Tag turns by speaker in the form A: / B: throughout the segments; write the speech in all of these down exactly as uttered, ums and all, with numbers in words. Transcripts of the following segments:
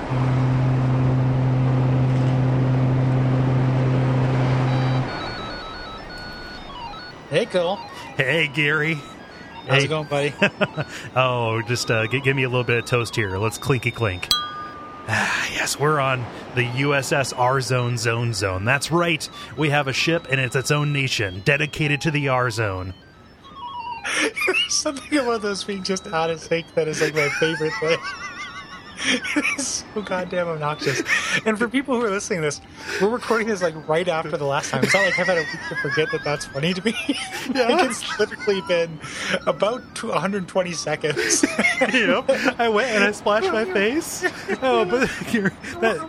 A: Hey, Cole.
B: Hey, Gary.
A: How's
B: Hey.
A: it going, buddy?
B: Oh, just uh, g- give me a little bit of toast here. Let's clinky clink. Ah, yes, we're on the U S S R-Zone Zone Zone. That's right. We have a ship, and it's its own nation, dedicated to the R-Zone.
A: Something about those being just out of sync that is like my favorite thing. It's so goddamn obnoxious. And for people who are listening to this, we're recording this like right after the last time. It's not like I've had a week to forget that that's funny to me.
B: Yeah.
A: Like it's literally been about one hundred twenty seconds.
B: Yep. I went and I splashed my face. Oh, but here, that,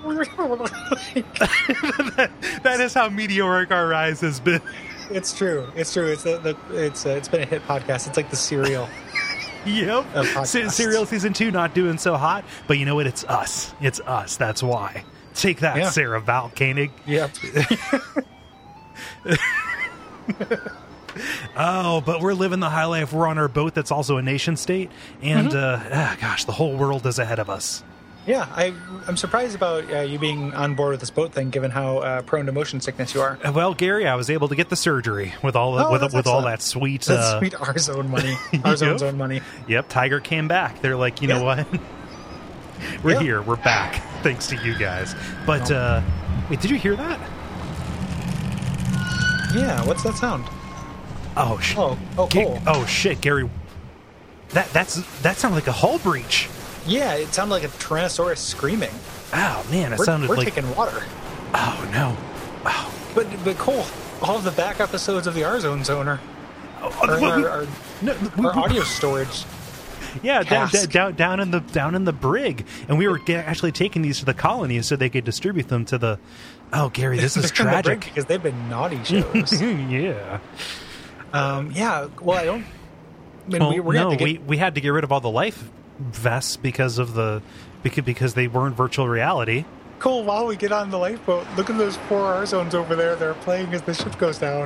B: that, that is how meteoric our rise has been.
A: It's true. It's true. It's the, the it's uh, it's been a hit podcast. It's like the Serial.
B: Yep.
A: Of
B: Se-
A: podcasts.
B: Serial season two not doing so hot, but you know what? It's us. It's us. That's why. Take that,
A: Yeah.
B: Sarah Val Koenig.
A: Yep.
B: Oh, but we're living the high life. We're on our boat that's also a nation state, and
A: Mm-hmm.
B: uh, ah, gosh, the whole world is ahead of us.
A: Yeah, I, I'm surprised about uh, you being on board with this boat thing, given how uh, prone to motion sickness you are.
B: Uh, Well, Gary, I was able to get the surgery with all the,
A: Oh,
B: with
A: that's
B: with all
A: excellent.
B: that sweet.
A: That's
B: Uh,
A: sweet our zone money. Our zone
B: Yep.
A: zone money.
B: Yep, Tiger came back. They're like, you know
A: Yeah.
B: what? We're
A: Yeah.
B: here. We're back, thanks to you guys. But uh, wait, did you hear that?
A: Yeah, what's that sound?
B: Oh, sh-
A: Oh, oh,
B: Ga-
A: cool.
B: oh shit, Gary. That that's that sounded like a hull breach.
A: Yeah, it sounded like a Tyrannosaurus screaming.
B: Oh man, it
A: We're,
B: sounded
A: we're
B: like.
A: taking water.
B: Oh no. Oh.
A: But but Cole, all of the back episodes of the R Zone Zone are,
B: Oh,
A: are in
B: we-
A: our,
B: we-
A: our,
B: no, we-
A: our audio storage.
B: Yeah, down,
A: cask.
B: down down in the down in the brig, and we were ge- actually taking these to the colonies so they could distribute them to the. Oh, Gary, this is
A: They're in the break
B: tragic.
A: because they've been naughty shows.
B: Yeah.
A: um, yeah, well, I don't. I mean,
B: Well,
A: we, we're gonna
B: no,
A: have to
B: we
A: get,
B: we had to get rid of all the life vests because of the because because they weren't virtual reality.
A: Cole, while we get on the lifeboat, look at those four R zones over there. They're playing as the ship goes down.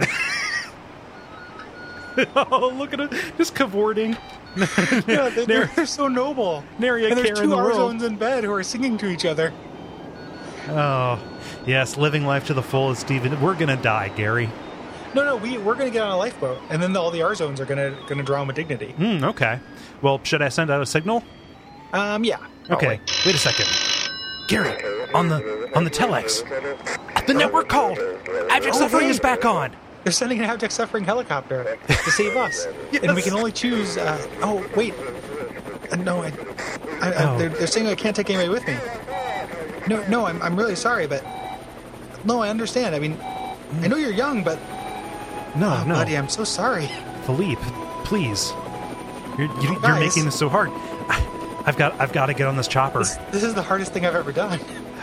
B: Oh, look at it, just cavorting.
A: Yeah, they, they're, they're so noble.
B: Nary a
A: and there's
B: care in
A: two
B: the
A: R
B: world.
A: zones in bed who are singing to each other.
B: Oh, yes, living life to the fullest, Stephen. We're gonna die, Gary.
A: No, no, we we're gonna get on a lifeboat, and then all the R zones are gonna gonna drown with dignity.
B: Hmm, okay. Well, should I send out a signal?
A: Um, yeah.
B: Okay.
A: probably.
B: Wait a second, Gary. On the on the telex, the network called. Abject
A: Oh,
B: suffering
A: hey.
B: is back on.
A: They're sending an abject suffering helicopter to save us, and we can only choose. Uh, oh, wait. Uh, no, I. I, I
B: Oh.
A: they're, they're saying I can't take anybody with me. No, no, I'm I'm really sorry, but no, I understand. I mean, I know you're young, but
B: No,
A: oh,
B: no,
A: buddy, I'm so sorry.
B: Philippe, please. You're, you, you're
A: Guys.
B: making this so hard. I, I've got I've got to get on this chopper.
A: This, this is the hardest thing I've ever done.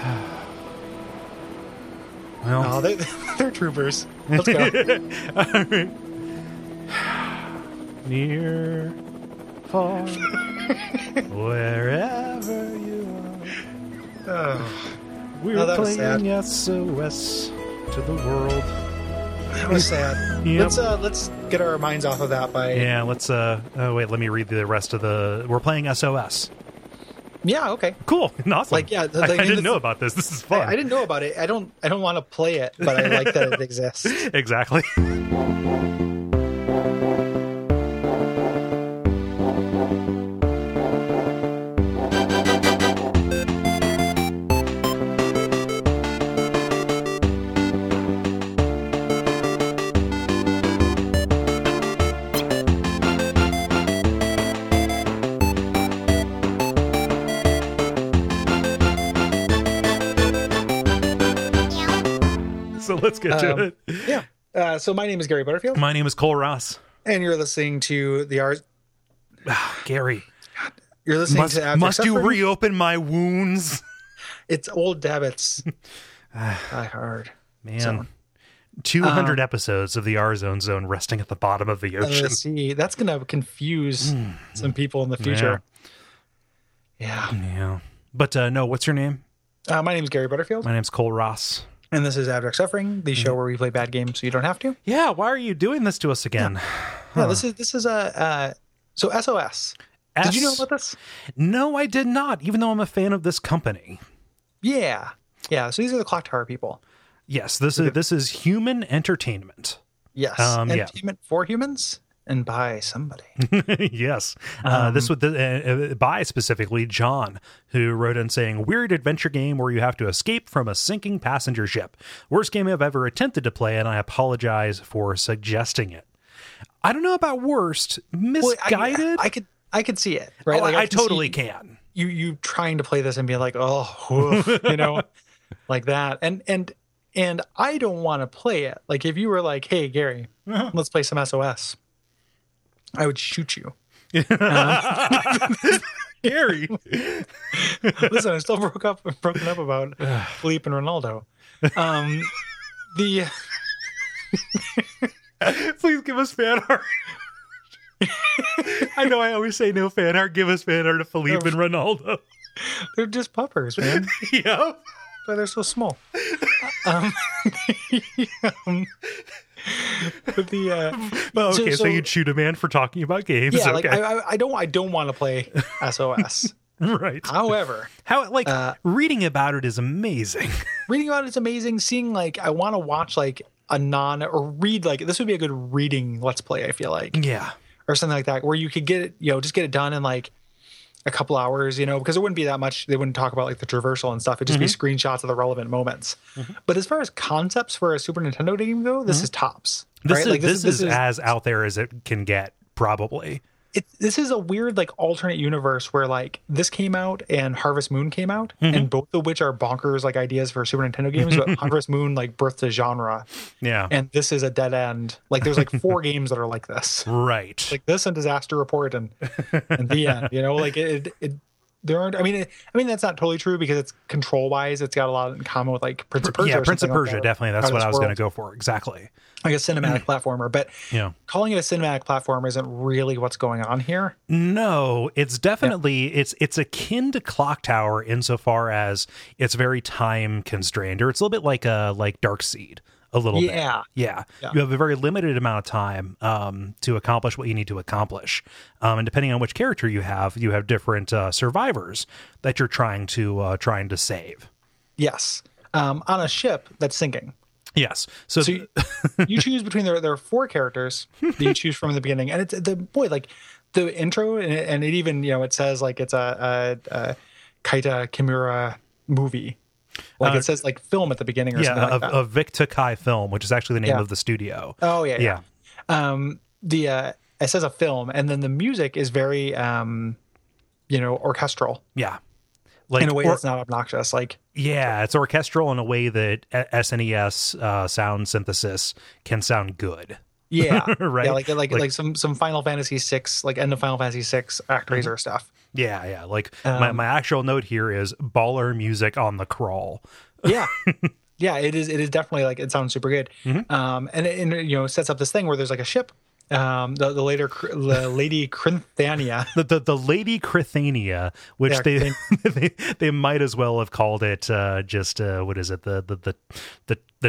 B: Well,
A: Oh, they, they're troopers. Let's go.
B: all right. Near, far, wherever you are,
A: Oh,
B: we're
A: Oh, that was
B: playing S O S to the world.
A: that was sad.
B: Yep.
A: Let's uh, let's get our minds off of that by
B: Yeah, let's. Uh, oh wait, let me read the rest of the. We're playing S O S.
A: Yeah, okay.
B: Cool, awesome.
A: Like, yeah, the-
B: I,
A: the-
B: I didn't
A: the-
B: know about this. This is
A: I,
B: fun.
A: I didn't know about it. I don't I don't want to play it, but I like that it exists.
B: Exactly. So let's get to
A: Um,
B: it.
A: Yeah. Uh, so my name is Gary Butterfield,
B: My name is Cole Ross.
A: and you're listening to the R.
B: Gary,
A: You're listening
B: must,
A: to Abject
B: must you
A: Suffering.
B: reopen my wounds?
A: It's old debits. Die hard.
B: Man,
A: So,
B: two hundred episodes of the R Zone Zone resting at the bottom of the
A: uh,
B: ocean.
A: see, that's gonna confuse some people in the future. Yeah.
B: Yeah. But uh, no, what's your name?
A: Uh, my name is Gary Butterfield,
B: My name's Cole Ross.
A: and this is Abject Suffering, the
B: Mm-hmm.
A: show where we play bad games so you don't have to.
B: Yeah, why are you doing this to us again?
A: Yeah, this is this is a uh, so S O S. Did you know
B: S-
A: about this?
B: No, I did not, even though I'm a fan of this company.
A: Yeah, yeah. So these are the Clock Tower people.
B: Yes, this is this is human entertainment.
A: Yes,
B: Um, yeah.
A: entertainment for humans and by somebody.
B: Yes. Uh,
A: Um,
B: this was the, uh, by specifically John, who wrote in saying, weird adventure game where you have to escape from a sinking passenger ship. Worst game I've ever attempted to play, and I apologize for suggesting it. I don't know about worst. Misguided?
A: Well, I, I could I could see it, right?
B: Oh,
A: like
B: I, I
A: can
B: totally
A: see
B: can.
A: You you trying to play this and be like, oh, woof, you know, like that. And and and I don't want to play it. Like if you were like, hey Gary, let's play some S O S, I would shoot you. Um,
B: Gary.
A: Listen, I still broke up broken up about Felipe and Ronaldo. Um, the
B: Please give us fan art. I know I always say no fan art. Give us fan art of Felipe and Ronaldo.
A: they're just puppers, man.
B: Yeah.
A: But they're so small. um, um, but the uh,
B: Well, okay, so,
A: so,
B: so you'd shoot a man for talking about games.
A: yeah,
B: Okay.
A: like I, I, I don't I don't want to play S O S.
B: Right.
A: However,
B: How like
A: uh,
B: reading about it is amazing.
A: reading about it's amazing. Seeing like I want to watch like a non or read like this would be a good reading let's play. I feel like
B: Yeah.
A: or something like that where you could get it, you know, just get it done in like a couple hours, you know, because it wouldn't be that much. They wouldn't talk about like the traversal and stuff. It'd just
B: Mm-hmm.
A: be screenshots of the relevant moments. Mm-hmm. But as far as concepts for a Super Nintendo game go, this mm-hmm. is tops.
B: This
A: right?
B: is
A: like
B: this, this is, is as out there as it can get, probably.
A: It, this is a weird like alternate universe where like this came out and Harvest Moon came out, mm-hmm. and both of which are bonkers like ideas for Super Nintendo games. But Harvest Moon like birthed a genre,
B: yeah,
A: and this is a dead end. Like there's like four games that are like this,
B: right?
A: Like this and Disaster Report and and the end. You know, like it. it, it there aren't. I mean, it, I mean that's not totally true because it's control wise, it's got a lot in common with like Prince of Persia.
B: Yeah, Prince of Persia,
A: like
B: definitely. That's what I was going to go for. Exactly.
A: Like a cinematic platformer, but
B: yeah.
A: calling it a cinematic platformer isn't really what's going on here.
B: No, it's definitely yeah. it's it's akin to Clock Tower insofar as it's very time constrained, or it's a little bit like a like Darkseid. A little
A: yeah.
B: bit. Yeah. Yeah. You have a very limited amount of time um, to accomplish what you need to accomplish. Um, and depending on which character you have, you have different uh, survivors that you're trying to uh, trying to save.
A: Yes. Um, on a ship that's sinking.
B: Yes. So,
A: so you, you choose between there. There are four characters that you choose from in the beginning, and it's the boy like the intro, and it, and it even you know it says like it's a, a, a Kaita Kimura movie. Like uh, it says like film at the beginning or
B: yeah,
A: something like
B: a,
A: that.
B: a Vic Takai film, which is actually the name
A: yeah.
B: of the studio.
A: Oh yeah, yeah. yeah. Um, the uh, it says a film, and then the music is very um, you know, orchestral.
B: Yeah. Like,
A: in a way
B: or,
A: that's not obnoxious. Like
B: yeah, it's orchestral in a way that S N E S uh, sound synthesis can sound good.
A: Yeah,
B: right.
A: Yeah, like, like like like some some Final Fantasy six, like end of Final Fantasy six ActRaiser mm-hmm. stuff.
B: Yeah, yeah. Like
A: um,
B: my, my actual note here is baller music on the crawl.
A: Yeah, yeah. It is. It is definitely like it sounds super good. Mm-hmm. Um, and it, and you know sets up this thing where there's like a ship. Um, the the later the Lady Crinthania,
B: the, the the Lady Crinthania, which yeah, they, they they might as well have called it uh, just uh, what is it the the the the the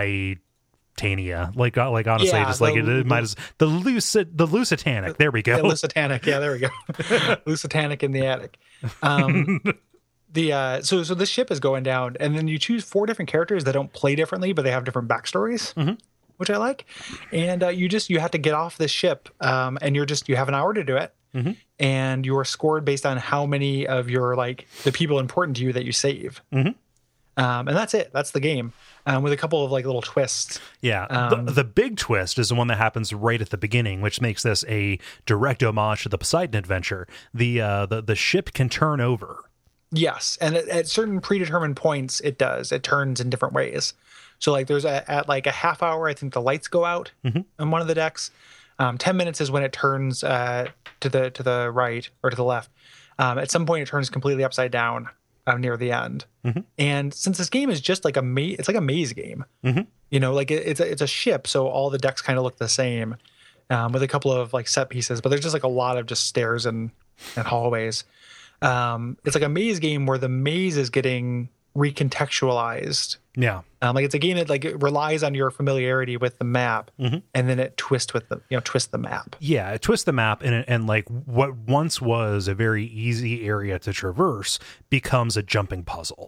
B: Titania, like like honestly,
A: yeah,
B: just
A: the,
B: like it, it might as the lucid the Lusitanic. There we go.
A: Yeah, Lusitanic. Yeah, there we go. Lusitanic in the attic. Um, the uh, so so this ship is going down, and then you choose four different characters that don't play differently, but they have different backstories. Mm-hmm. Which I like, and uh, you just you have to get off this ship, um, and you're just you have an hour to do it, mm-hmm. and you are scored based on how many of your like the people important to you that you save, mm-hmm. um, and that's it. That's the game, um, with a couple of like little twists.
B: Yeah,
A: um,
B: the, the big twist is the one that happens right at the beginning, which makes this a direct homage to the Poseidon Adventure. The uh, the the ship can turn over.
A: Yes, and at, at certain predetermined points, it does. It turns in different ways. So like there's a, at like a half hour, I think the lights go out mm-hmm. on one of the decks. Um, Ten minutes is when it turns uh, to the to the right or to the left. Um, at some point, it turns completely upside down uh, near the end. Mm-hmm. And since this game is just like a maze, it's like a maze game. Mm-hmm. You know, like it, it's a, it's a ship, so all the decks kind of look the same, um, with a couple of like set pieces. But there's just like a lot of just stairs and and hallways. Um, it's like a maze game where the maze is getting recontextualized.
B: Yeah.
A: Um, like it's a game that like it relies on your familiarity with the map, mm-hmm. and then it twists with the you know twist the map.
B: Yeah, it twists the map, and and like what once was a very easy area to traverse becomes a jumping puzzle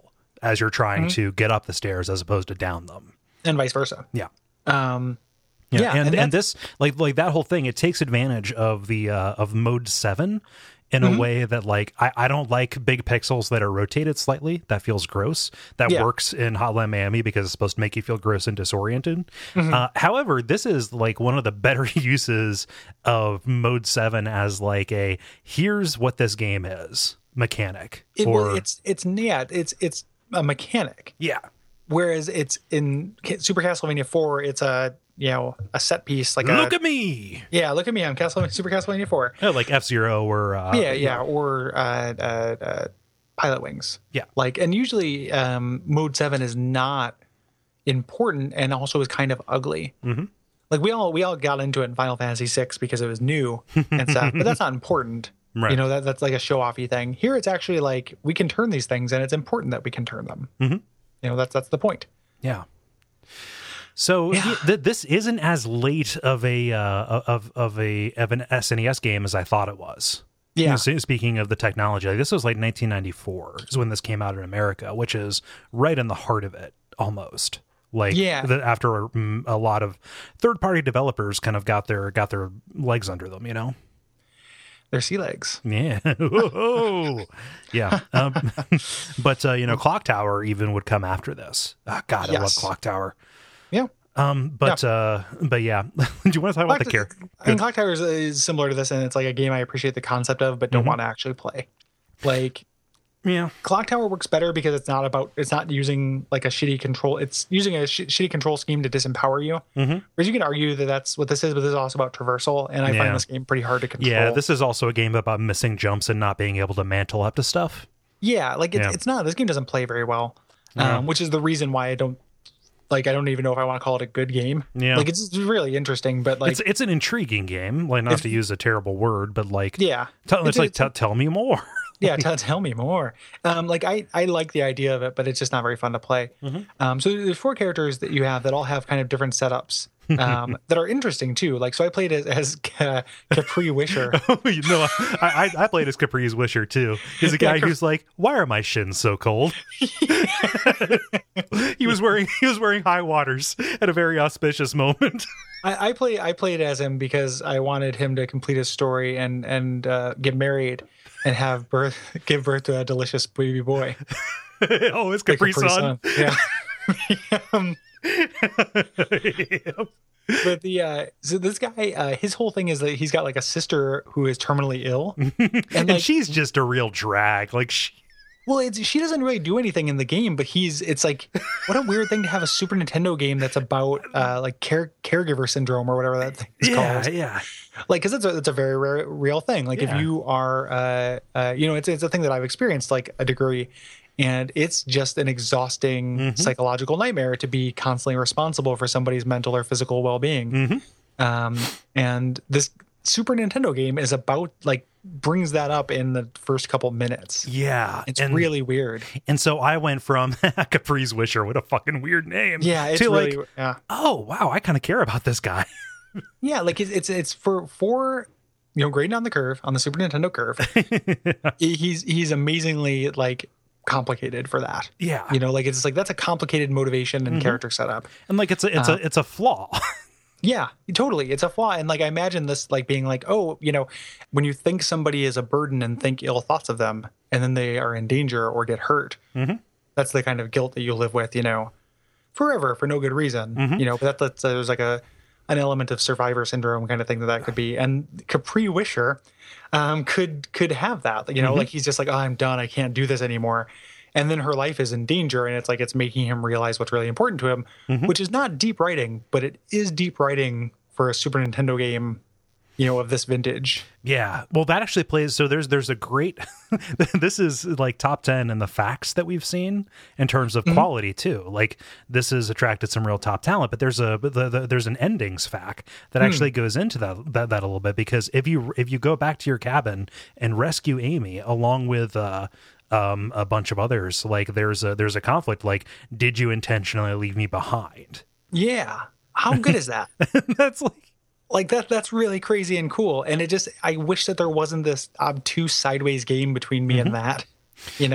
B: as you're trying
A: Mhm.
B: to get up the stairs as opposed to down them.
A: And vice versa.
B: Yeah.
A: Um,
B: Yeah,
A: Yeah,
B: and,
A: and
B: and this like like that whole thing, it takes advantage of the uh, of mode seven in
A: Mhm.
B: a way that like I, I don't like big pixels that are rotated slightly. That feels gross. That
A: Yeah.
B: works in Hotline Miami because it's supposed to make you feel gross and disoriented.
A: Mhm.
B: Uh, however, this is like one of the better uses of mode seven as like a here's what this game is mechanic.
A: it,
B: or
A: well, it's it's yeah, it's it's a mechanic.
B: yeah.
A: Whereas it's in Ca- Super Castlevania four, it's a you know a set piece like
B: Look
A: a
B: at me.
A: yeah. Look at me, I'm Castlevania Super Castlevania four.
B: Yeah, like F-Zero or uh,
A: yeah, yeah, or uh, uh, uh, Pilot Wings.
B: Yeah.
A: Like, and usually um, mode seven is not important and also is kind of ugly.
B: Mhm.
A: Like we all we all got into it in Final Fantasy six because it was new and stuff, but that's not important.
B: Right.
A: You know, that that's like a show offy thing. Here, it's actually like we can turn these things, and it's important that we can turn them.
B: Mhm.
A: You know, that's that's the point.
B: Yeah. So
A: Yeah.
B: y- th- this isn't as late of a uh, of of a of an S N E S game as I thought it was. You
A: Yeah.
B: know, s- speaking of the technology, like, this was like nineteen ninety-four is when this came out in America, which is right in the heart of it, almost. Like
A: Yeah.
B: the, after mm, a lot of third party developers kind of got their got their legs under them, you know.
A: They're sea legs.
B: Yeah. Oh, yeah. Um, but, uh, you know, Clock Tower even would come after this. Oh, God, I love
A: Yes.
B: Clock Tower.
A: Yeah.
B: Um, but, uh, but yeah. Do you want to talk about the
A: Clock-
B: character?
A: I mean, Clock Tower is, is similar to this, and it's like a game I appreciate the concept of, but don't
B: Mhm.
A: want to actually play. Like
B: Yeah.
A: Clock Tower works better because it's not about it's not using like a shitty control. It's using a sh- shitty control scheme to disempower you.
B: Mm-hmm.
A: Whereas you can argue that that's what this is, but this is also about traversal, and I
B: Yeah.
A: find this game pretty hard to control.
B: Yeah. This is also a game about missing jumps and not being able to mantle up to stuff.
A: Yeah, like it's,
B: Yeah.
A: it's not. This game doesn't play very well,
B: Yeah.
A: um, which is the reason why I don't like. I don't even know if I want to call it a good game.
B: Yeah.
A: Like it's really interesting, but like
B: it's it's an intriguing game. Like, not
A: It's-
B: to use a terrible word, but like,
A: yeah,
B: tell, it's,
A: It's-
B: like,
A: it's-
B: tell tell me more.
A: yeah. Tell, tell me more. Um, like I I like the idea of it, but it's just not very fun to play.
B: Mhm.
A: Um, so there's four characters that you have that all have kind of different setups. um, that are interesting too. Like, so I played as, as Ca- Capri Wisher.
B: You know, I, I I played as Capri's Wisher too. He's a guy
A: Yeah, Cap-
B: who's like, "Why are my shins so cold?" he was wearing he was wearing high waters at a very auspicious moment.
A: I, I play I played as him because I wanted him to complete his story and and uh, get married and have birth give birth to a delicious baby boy.
B: Oh, it's
A: Like
B: Capri
A: Capri
B: Sun.
A: Sun. Yeah. um,
B: Yep.
A: but the uh, so this guy, uh, his whole thing is that he's got like a sister who is terminally ill, and
B: And
A: like,
B: she's just a real drag. Like she,
A: well, it's, she doesn't really do anything in the game, but he's it's like what a weird thing to have a Super Nintendo game that's about uh, like care caregiver syndrome or whatever that thing is
B: yeah,
A: called.
B: yeah,
A: Like, because it's a it's a very rare, real thing. Like,
B: Yeah.
A: if you are, uh, uh, you know, it's it's a thing that I've experienced like a degree, and it's just an exhausting
B: Mhm.
A: psychological nightmare to be constantly responsible for somebody's mental or physical well being.
B: Mhm.
A: Um, and this Super Nintendo game is about like brings that up in the first couple minutes.
B: yeah.
A: It's
B: and,
A: really weird.
B: and so I went from Capri's Wisher, what a fucking weird name.
A: Yeah, it's
B: to
A: really
B: like,
A: yeah.
B: oh wow, I kind of care about this guy.
A: Yeah, like it's it's it's for for you know grading on the curve on the Super Nintendo curve. he's he's amazingly like complicated for that.
B: Yeah,
A: You know, like it's like that's a complicated motivation and
B: Mhm.
A: character setup.
B: and like it's a it's
A: Uh,
B: a it's a flaw.
A: Yeah, totally. It's a flaw. And like I imagine this like being like, oh, you know, when you think somebody is a burden and think ill thoughts of them, and then they are in danger or get hurt,
B: Mhm.
A: that's the kind of guilt that you live with, you know, forever for no good reason.
B: Mhm.
A: You know, but that, that's there's like a an element of survivor syndrome kind of thing that that could be. And Capri Wisher um, could could have that. You know,
B: Mhm.
A: like he's just like, oh, I'm done. I can't do this anymore. And then her life is in danger, and it's like it's making him realize what's really important to him,
B: Mhm.
A: which is not deep writing, but it is deep writing for a Super Nintendo game, you know, of this vintage.
B: Yeah. Well, that actually plays. So there's there's a great. This is like top ten in the facts that we've seen in terms of
A: Mhm.
B: quality too. Like this has attracted some real top talent, but there's a the, the, there's an endings fact that
A: Hmm.
B: actually goes into that, that that a little bit, because if you if you go back to your cabin and rescue Amy along with uh um a bunch of others, like there's a there's a conflict. Like, did you intentionally leave me behind?
A: Yeah, how good is that?
B: That's like.
A: Like that that's really crazy and cool. And it just I wish that there wasn't this obtuse sideways game between me
B: Mhm.
A: and that. You know?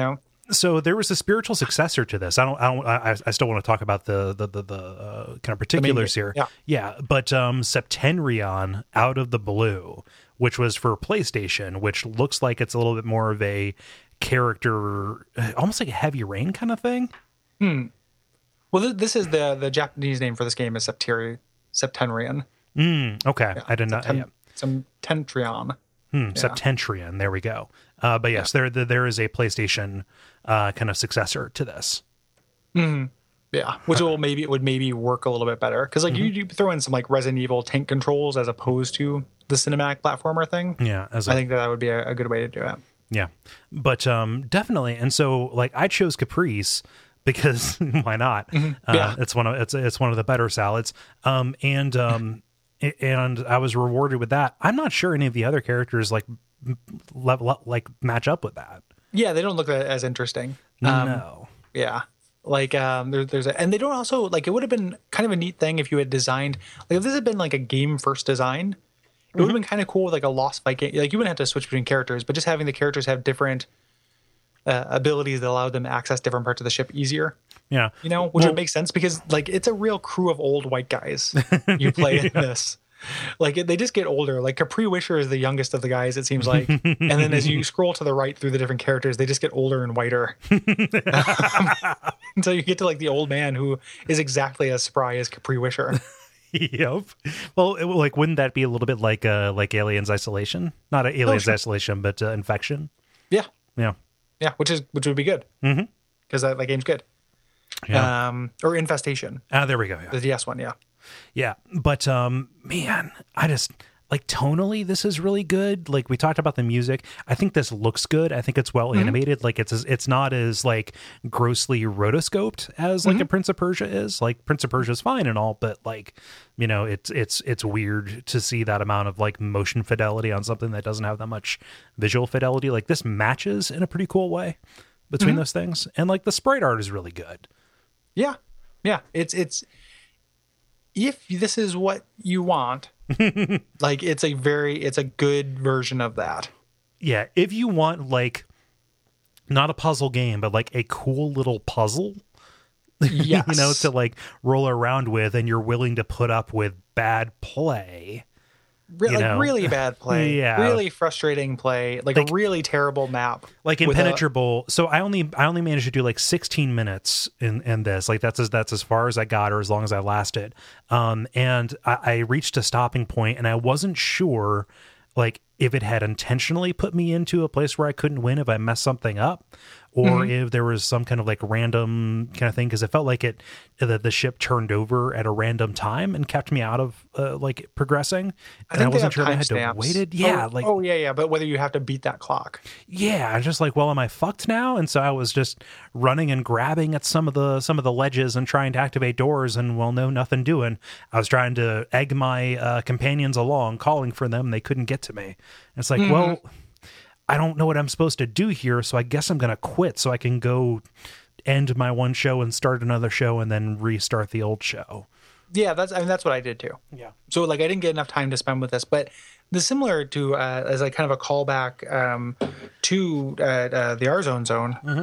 B: so there was a spiritual successor to this. I don't. I don't. I, I still want to talk about the the the, the uh, kind of particulars here.
A: Yeah.
B: Yeah. But um, Septenrion, Out of the Blue, which was for PlayStation, which looks like it's a little bit more of a character, almost like a Heavy Rain kind of thing.
A: Hmm. Well, th- this is the the Japanese name for this game is Septeri- Septenrion.
B: Mm, okay,
A: Yeah.
B: I did not.
A: Septen-
B: Yeah.
A: Septentrion.
B: Hmm,
A: Yeah.
B: Septentrion. There we go. Uh, but yes, there, there there is a PlayStation uh, kind of successor to this.
A: Mm-hmm. Yeah, which will maybe it would maybe work a little bit better because like mm-hmm. you, you throw in some like Resident Evil tank controls as opposed to the cinematic platformer thing.
B: Yeah, as
A: I
B: a,
A: think that, that would be a, a good way to do it.
B: Yeah, but um, definitely. And so like I chose Caprice because why not?
A: Mm-hmm. Yeah,
B: uh, it's one of it's it's one of the better salads. Um, and um, and I was rewarded with that. I'm not sure any of the other characters like level like match up with that.
A: Yeah, they don't look as interesting. Um,
B: no.
A: Yeah. Like um there, there's a and they don't also like it would have been kind of a neat thing if you had designed like if this had been like a game first design, it mm-hmm. would have been kind of cool with like a Lost Viking. Like you wouldn't have to switch between characters, but just having the characters have different uh, abilities that allow them to access different parts of the ship easier.
B: Yeah.
A: You know, which
B: well,
A: would make sense because like it's a real crew of old white guys you play yeah. in this. Like they just get older. Like Capri Wisher is the youngest of the guys, it seems like. And then as you scroll to the right through the different characters, they just get older and whiter. um, until you get to like the old man who is exactly as spry as Capri Wisher.
B: Yep. Well, it, like wouldn't that be a little bit like uh like Aliens Isolation? Not a Aliens oh, sure. Isolation, but uh, Infection.
A: Yeah.
B: Yeah.
A: Yeah, which is which would be good.
B: Mm-hmm.
A: Because that, that game's good.
B: Yeah.
A: Um, or Infestation.
B: Ah, there we go. Yeah.
A: The D S one, yeah.
B: Yeah, but um, man, I just like tonally, this is really good. Like we talked about the music, I think this looks good. I think it's well mm-hmm. animated. Like it's it's not as like grossly rotoscoped as like mm-hmm. a Prince of Persia is. Like Prince of Persia is fine and all, but like you know, it's it's it's weird to see that amount of like motion fidelity on something that doesn't have that much visual fidelity. Like this matches in a pretty cool way between mm-hmm. those things, and like the sprite art is really good.
A: Yeah, yeah, it's it's. If this is what you want, like it's a very, it's a good version of that.
B: Yeah. If you want like, not a puzzle game, but like a cool little puzzle,
A: yes.
B: you know, to like roll around with, and you're willing to put up with bad play.
A: Re-
B: you
A: like
B: know?
A: really bad play,
B: yeah.
A: really frustrating play, like, like a really terrible map,
B: like impenetrable. A... So I only I only managed to do like sixteen minutes in in this. Like that's as that's as far as I got, or as long as I lasted. Um, and I, I reached a stopping point, and I wasn't sure, like if it had intentionally put me into a place where I couldn't win if I messed something up, or mm-hmm. if there was some kind of like random kind of thing, because it felt like it the, the ship turned over at a random time and kept me out of uh, like progressing.
A: I
B: and
A: think
B: I wasn't
A: sure
B: I had
A: stamps.
B: to waited. Yeah,
A: oh,
B: like
A: oh yeah, yeah. But whether you have to beat that clock.
B: Yeah, I'm just like, well, am I fucked now? And so I was just running and grabbing at some of the some of the ledges and trying to activate doors, and well, no, nothing doing. I was trying to egg my uh, companions along, calling for them. They couldn't get to me. And it's like, mm-hmm. well, I don't know what I'm supposed to do here, so I guess I'm going to quit so I can go end my one show and start another show and then restart the old show.
A: Yeah, that's I mean that's what I did too.
B: Yeah.
A: So like I didn't get enough time to spend with this, but the similar to uh, as like kind of a callback um, to uh, uh, the R Zone Zone
B: mm-hmm.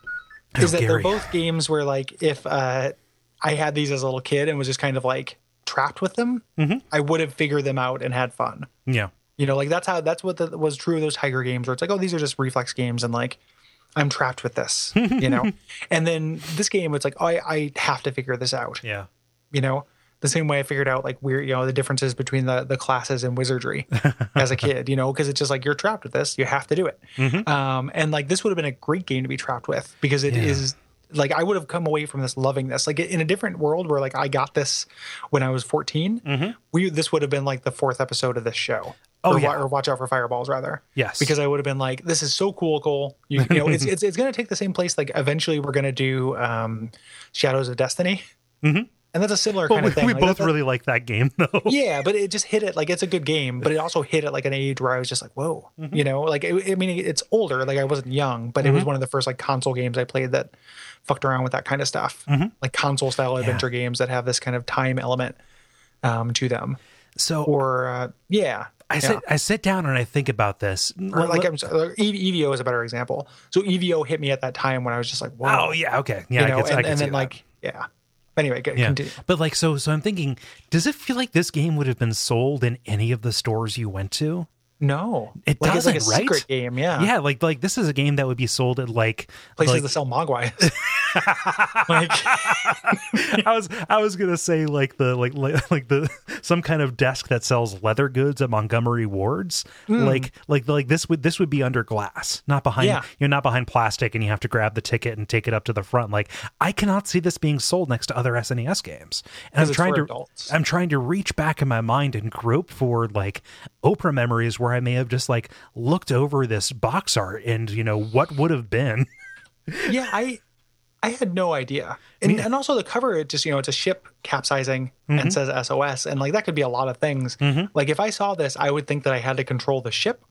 A: is
B: oh,
A: that
B: Gary.
A: they're both games where like if uh, I had these as a little kid and was just kind of like trapped with them,
B: mm-hmm. I
A: would have figured them out and had fun.
B: Yeah.
A: You know, like that's how that's what the, was true of those Tiger games where it's like, oh, these are just reflex games and like I'm trapped with this, you know? And then this game, it's like, oh, I, I have to figure this out.
B: Yeah.
A: You know, the same way I figured out like weird, you know, the differences between the, the classes in wizardry as a kid, you know, because it's just like you're trapped with this. You have to do it.
B: Mm-hmm.
A: Um, and like this would have been a great game to be trapped with because it yeah. is like I would have come away from this loving this. Like in a different world where like I got this when I was fourteen,
B: mm-hmm.
A: we this would have been like the fourth episode of this show.
B: Oh,
A: or,
B: yeah.
A: or Watch Out for Fireballs, rather.
B: Yes.
A: Because I would have been like, this is so cool, Cole. You, you know, it's it's, it's going to take the same place. Like, eventually we're going to do um, Shadows of Destiny.
B: Mm-hmm.
A: And that's a similar
B: well,
A: kind
B: we,
A: of thing.
B: We
A: like,
B: both
A: that's,
B: really like that game, though.
A: Yeah, but it just hit it. Like, it's a good game, but it also hit at, like, an age where I was just like, whoa. Mm-hmm. You know? Like, it, I mean, it's older. Like, I wasn't young, but mm-hmm. it was one of the first, like, console games I played that fucked around with that kind of stuff.
B: Mm-hmm.
A: Like, console-style adventure yeah. games that have this kind of time element um, to them.
B: So
A: or uh, yeah.
B: I
A: yeah.
B: sit I sit down and I think about this.
A: Or like I'm sorry, E V O is a better example. So E V O hit me at that time when I was just like, whoa.
B: Oh yeah, okay, yeah,
A: You
B: I
A: know,
B: can,
A: and,
B: I can
A: and
B: see
A: then
B: that.
A: like yeah. Anyway, go,
B: Yeah,
A: continue.
B: but like so so I'm thinking, does it feel like this game would have been sold in any of the stores you went to?
A: No,
B: It
A: like,
B: doesn't,
A: it's like a
B: right?
A: secret game. Yeah,
B: Yeah, like like this is a game that would be sold at like
A: places
B: like,
A: that sell Mogwais. like
B: I was I was gonna say like the like like, like the some kind of desk that sells leather goods at Montgomery Wards.
A: Mm.
B: Like like like this would this would be under glass, not behind
A: Yeah.
B: you're not behind plastic, and you have to grab the ticket and take it up to the front. Like I cannot see this being sold next to other S N E S games. And
A: 'Cause
B: I'm
A: it's
B: trying
A: for
B: to
A: adults.
B: I'm trying to reach back in my mind and grope for like Oprah memories where I may have just like looked over this box art and you know what would have been.
A: yeah, I I had no idea. And and also the cover, it just, you know, it's a ship capsizing
B: Mm-hmm.
A: and says S O S. And like that could be a lot of things. Like if I saw this, I would think that I had to control the ship.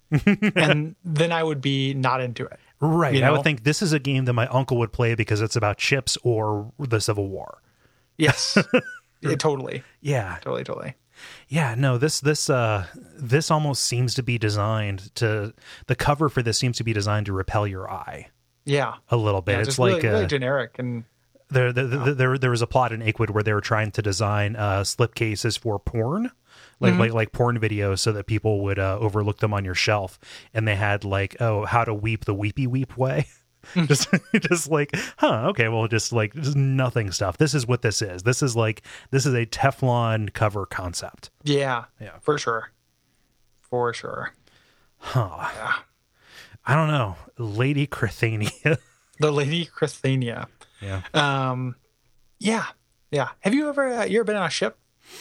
A: and then I would be not into it.
B: Right.
A: You
B: I
A: know?
B: would think this is a game that my uncle would play because it's about ships or the Civil War.
A: Yes. Yeah, totally.
B: Yeah.
A: Totally, totally.
B: Yeah, no, this this uh this almost seems to be designed to the cover for this seems to be designed to repel your eye
A: Yeah.
B: a little bit.
A: Yeah,
B: it's
A: just
B: like
A: really,
B: uh,
A: really generic and
B: there, there, there there there was a plot in Achewood where they were trying to design uh slipcases for porn. Like,
A: Mm-hmm.
B: like like porn videos so that people would uh, overlook them on your shelf, and they had like, oh, how to weep the weepy weep way. just just like, huh, okay, well, just like just nothing stuff. This is what this is. This is like this is a Teflon cover concept.
A: yeah,
B: Yeah.
A: for sure. For sure.
B: Huh.
A: Yeah.
B: I don't know. Lady Crithania.
A: The Lady Christhania.
B: Yeah.
A: Um, yeah. Yeah. Have you ever, uh, you ever been on a ship?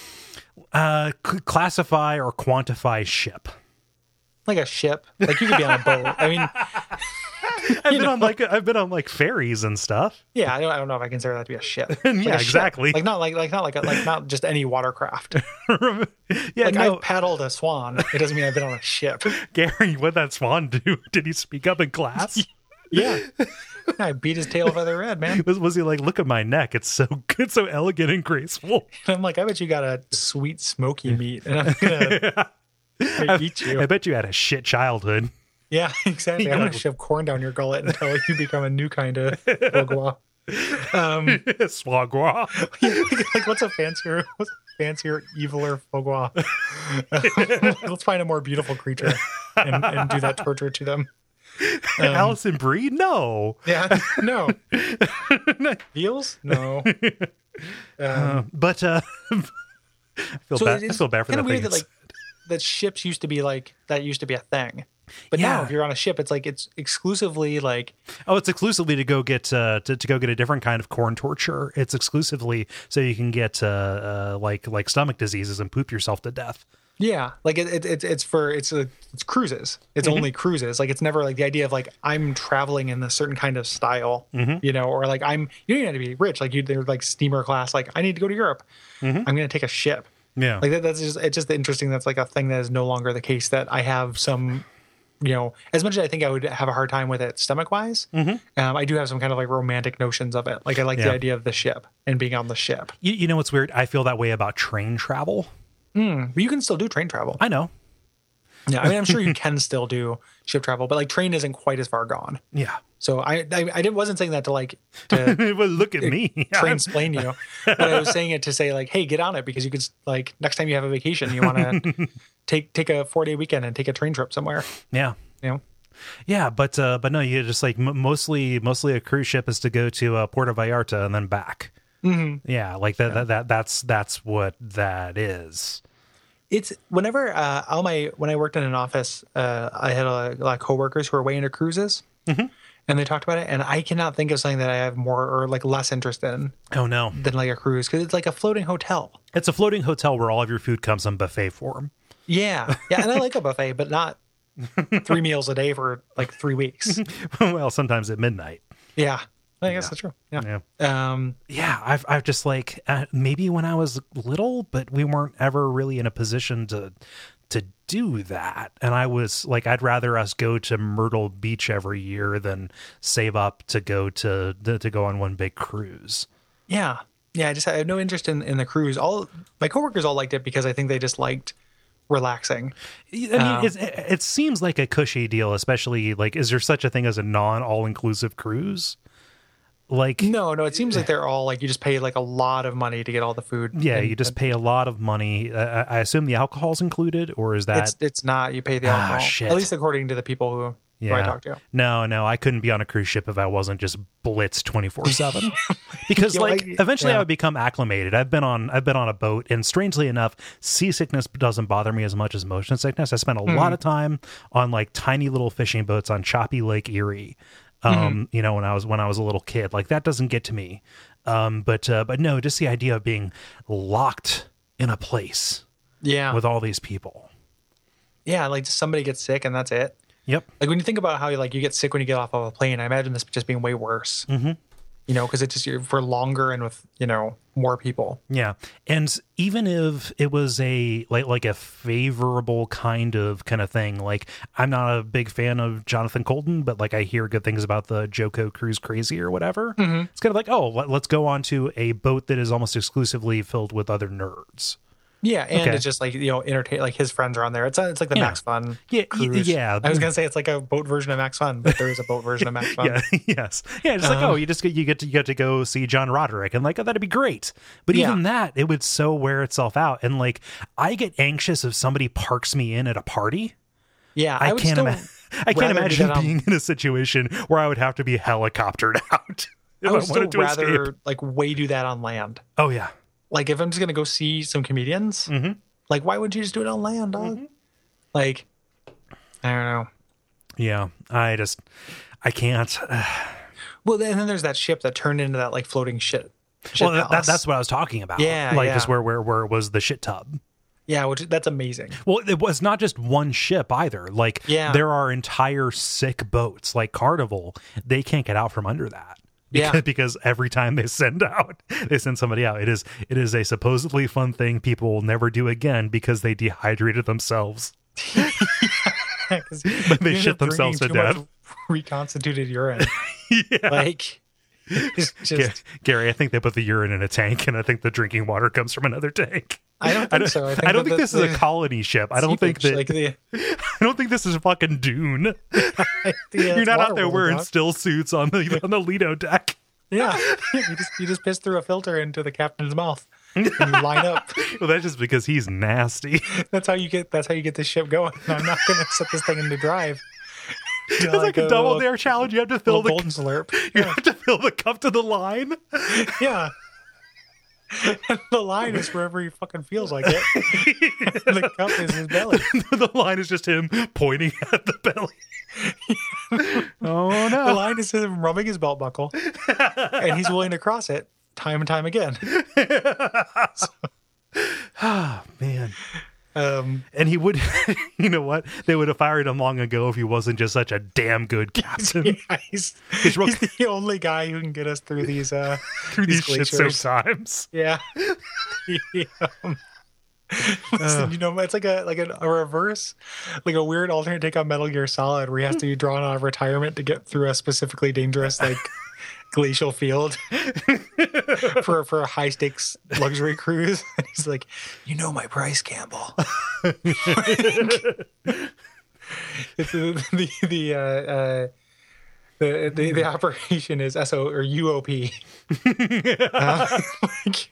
B: Uh, c- classify or quantify ship.
A: Like a ship? Like you could be on a boat. I mean,
B: I've been on like I've been on like ferries and stuff.
A: yeah, I don't, I don't know if I consider that to be a ship.
B: Yeah,
A: Like a ship.
B: exactly.
A: Like not like, like not like a, like not just any watercraft.
B: Yeah,
A: Like
B: no,
A: I've paddled a swan. It doesn't mean I've been on a ship.
B: Gary, what did that swan do? Did he speak up in class?
A: Yeah. I beat his tail feather red, man.
B: Was was he like, look at my neck? It's so it's so elegant and graceful.
A: And I'm like, I bet you got a sweet smoky meat, and I'm gonna
B: I,
A: eat you.
B: I bet you had a shit childhood.
A: Yeah, exactly. I'm gonna shove corn down your gullet until you become a new kind of foie Um,
B: Swagwa.
A: like what's a fancier, what's a fancier, eviler foie gras? Let's find a more beautiful creature and, and do that torture to them. Um,
B: Allison Brie? No.
A: Yeah, no. Eels? No. Um,
B: Uh, but uh, I feel
A: so
B: bad. I
A: it's
B: feel bad for
A: kinda
B: that
A: weird
B: thing.
A: that like that ships used to be like that used to be a thing, but now
B: Yeah.
A: if you're on a ship, it's like it's exclusively like
B: Oh, it's exclusively to go get uh, to, to go get a different kind of corn torture. It's exclusively so you can get uh, uh, like like stomach diseases and poop yourself to death.
A: yeah, like it, it, it's it's for it's a, it's cruises. It's
B: Mm-hmm.
A: only cruises. Like it's never like the idea of like I'm traveling in a certain kind of style,
B: Mm-hmm.
A: you know, or like I'm you don't even have to be rich. Like you, they're like steamer class. Like I need to go to Europe.
B: Mm-hmm.
A: I'm going to take a ship.
B: Yeah.
A: Like that, that's just it's just interesting. That's like a thing that is no longer the case. That I have some, you know, as much as I think I would have a hard time with it stomach wise, um, I do have some kind of like romantic notions of it. Like I like
B: Mm-hmm. Yeah.
A: the idea of the ship and being on the ship.
B: you, you know what's weird? I feel that way about train travel.
A: But you can still do train travel.
B: I know.
A: Yeah, I mean, I'm sure you can still do ship travel, but like train isn't quite as far gone.
B: Yeah.
A: So I I, I didn't wasn't saying that to like to
B: Well, look at me.
A: transplain you, but I was saying it to say like, hey, get on it because you could like next time you have a vacation, you want to take take a four day weekend and take a train trip somewhere.
B: Yeah.
A: You know.
B: Yeah, but uh, but no, you just like m- mostly mostly a cruise ship is to go to uh, Puerto Vallarta and then back. Mm-hmm. Yeah, like that, that that that's that's what that is.
A: It's whenever uh, all my when I worked in an office, uh, I had a, a lot of coworkers who were way into cruises,
B: Mm-hmm.
A: and they talked about it. And I cannot think of something that I have more or like less interest in
B: Oh no,
A: than like a cruise because it's like a floating hotel.
B: it's a floating hotel where all of your food comes in buffet form.
A: Yeah, yeah, and I like a buffet, but not three meals a day for like three weeks.
B: Well, sometimes at midnight.
A: Yeah, I guess that's true. Yeah.
B: Yeah.
A: Um,
B: Yeah, I've I've just like uh, maybe when I was little, but we weren't ever really in a position to to do that. And I was like, I'd rather us go to Myrtle Beach every year than save up to go to to, to go on one big cruise.
A: yeah, Yeah, I just I have no interest in, in the cruise. All my coworkers all liked it because I think they just liked relaxing.
B: I mean,
A: Um,
B: it's, it, it seems like a cushy deal, especially like, is there such a thing as a non all inclusive cruise? Like,
A: No, no, it seems like they're all like you just pay like a lot of money to get all the food.
B: yeah,
A: and-
B: you just pay a lot of money. Uh, I I assume the alcohol's included, or is that?
A: It's it's not. You pay the
B: Ah,
A: alcohol.
B: shit.
A: At least according to the people who, who I
B: Yeah.
A: talked to.
B: No, no, I couldn't be on a cruise ship if I wasn't just blitzed twenty-four seven. Because
A: Yeah,
B: like
A: like,
B: eventually
A: yeah.
B: I would become acclimated. I've been on I've been on a boat, and strangely enough, seasickness doesn't bother me as much as motion sickness. I spent a lot of time on like tiny little fishing boats on choppy Lake Erie. Um, you know, when I was when I was a little kid. Like that doesn't get to me. Um, but uh, but no, just the idea of being locked in a place
A: Yeah,
B: with all these people.
A: yeah, like just somebody gets sick and that's it.
B: Yep.
A: Like when you think about how you like you get sick when you get off of a plane, I imagine this just being way worse. Mm-hmm. You know, because it's just you're for longer and with you know more people.
B: Yeah. And even if it was a like like a favorable kind of kind of thing, like I'm not a big fan of Jonathan Colton, but like I hear good things about the Joko Cruise Crazy or whatever. It's kind of like, oh, let, let's go on to a boat that is almost exclusively filled with other nerds.
A: Yeah, and
B: Okay.
A: it's just like you know entertain like his friends are on there. It's it's like the
B: Yeah.
A: Max Fun.
B: Yeah, y-
A: cruise.
B: yeah.
A: I was gonna say it's like a boat version of Max Fun, but there is a boat version of Max Fun.
B: Yeah, yes. Yeah, it's like,
A: Um,
B: oh, you just get you get to you get to go see John Roderick, and like, oh, that'd be great. But
A: Yeah.
B: even that, it would so wear itself out. And like I get anxious if somebody parks me in at a party.
A: Yeah,
B: I,
A: would
B: can't
A: still
B: imagine. I can't
A: rather do
B: imagine
A: that on-
B: being in a situation where I would have to be helicoptered out if
A: I
B: I,
A: would still
B: wanted to
A: rather
B: escape.
A: like way do that on land.
B: Oh yeah,
A: Like if I'm just gonna go see some comedians,
B: Mm-hmm.
A: like why wouldn't you just do it on land, dog? Like I don't know.
B: yeah. I just I can't.
A: Well, and then there's that ship that turned into that like floating shit. shit
B: well, that, that,
A: palace.
B: that's what I was talking about.
A: Yeah,
B: like
A: yeah.
B: just where where where it was the shit tub.
A: yeah, which that's amazing.
B: Well, it was not just one ship either. Like,
A: Yeah.
B: there are entire sick boats, like Carnival. They can't get out from under that.
A: Yeah.
B: Because, because every time they send out, they send somebody out. It is it is a supposedly fun thing people will never do again because they dehydrated themselves.
A: 'Cause
B: But they
A: you end
B: shit
A: up drinking
B: themselves to
A: too much
B: death.
A: reconstituted urine.
B: Yeah.
A: Like it's
B: Ga-
A: just
B: Gary, I think they put the urine in a tank, and I think the drinking water comes from another tank.
A: I don't think
B: I don't,
A: so. I
B: I
A: think,
B: don't
A: that
B: think this
A: the-
B: is a colony ship. I don't think
A: seepage,
B: that.
A: like the,
B: I don't think this is fucking Dune.
A: the
B: You're not out there
A: Waterworld,
B: wearing
A: dog.
B: still suits on the on the Lido deck.
A: Yeah, you just you just piss through a filter into the captain's mouth and you line up.
B: Well, that's just because he's nasty.
A: That's how you get. That's how you get this ship going. I'm not going to set this thing into drive.
B: It's like, a double
A: little-
B: dare challenge. You have to fill
A: little
B: the
A: golden slurp.
B: you have to fill the cup to the line.
A: Yeah. And the line is wherever he fucking feels like it. The cup is his belly.
B: The line is just him pointing at the belly. Oh
A: The
B: no!
A: line is him rubbing his belt buckle, and he's willing to cross it time and time again.
B: Oh man!
A: Um,
B: And he would, you know what? They would have fired him long ago if he wasn't just such a damn good captain.
A: yeah, he's,
B: He's real-
A: he's the only guy who can get us through these uh,
B: Through these shit so
A: glaciers.
B: times.
A: Yeah. Yeah. Listen, you know, it's like a like a, a reverse, like a weird alternate take on Metal Gear Solid, where he has to be drawn out of retirement to get through a specifically dangerous like glacial field for for a high stakes luxury cruise. And he's like, you know my price, Campbell. It's the the the uh, uh, the, the the operation is S O or U O P. Uh, like,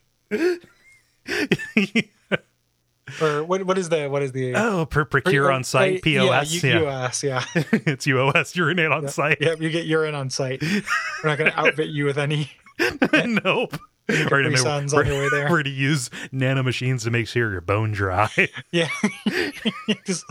A: or what? What is the? What is the?
B: Oh, per- procure on site, P O S.
A: Yeah,
B: Yeah,
A: U- U S. Yeah.
B: it's U O S. Urinate on site.
A: Yep. You get urine on site. We're not going to outfit you with any.
B: Nope. We're
A: Capri
B: gonna,
A: Suns
B: we're,
A: on your way there.
B: we're to use nano machines to make sure your bone dry.
A: Yeah. Just.